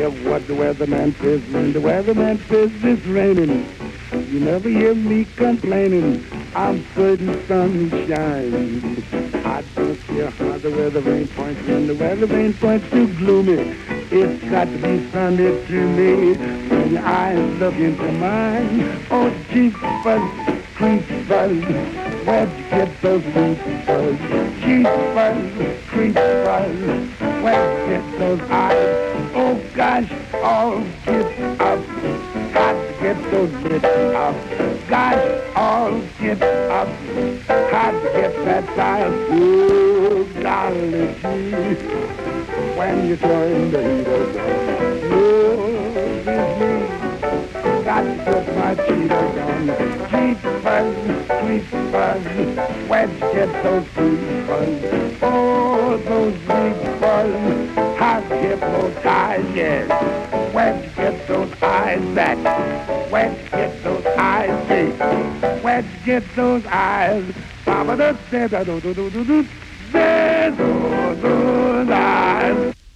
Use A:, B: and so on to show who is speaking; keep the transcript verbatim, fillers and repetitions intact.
A: hear what the weatherman says when the weatherman says it's raining. You never hear me complaining. I'm certain sun shines. I don't care how the weather vane points when the weather vane points too gloomy. It's got to be sunny to me when your eyes look into mine. Oh, jeepers, creepers, where'd you get those creepers? Jeepers, creepers, where'd you get those eyes? Oh gosh, all get up, got to get those lips up. Gosh, all get up, got to get that style. Oh, golly gee, when you turn the heater down. Oh, this me, got to put my cheetah down. Creepers, creepers, where'd you get those creepers? Oh, those creepers, how'd you get those eyes, yes. Where'd you get those eyes at? Where'd you get those eyes, see? Where'd you get those eyes? There's those eyes.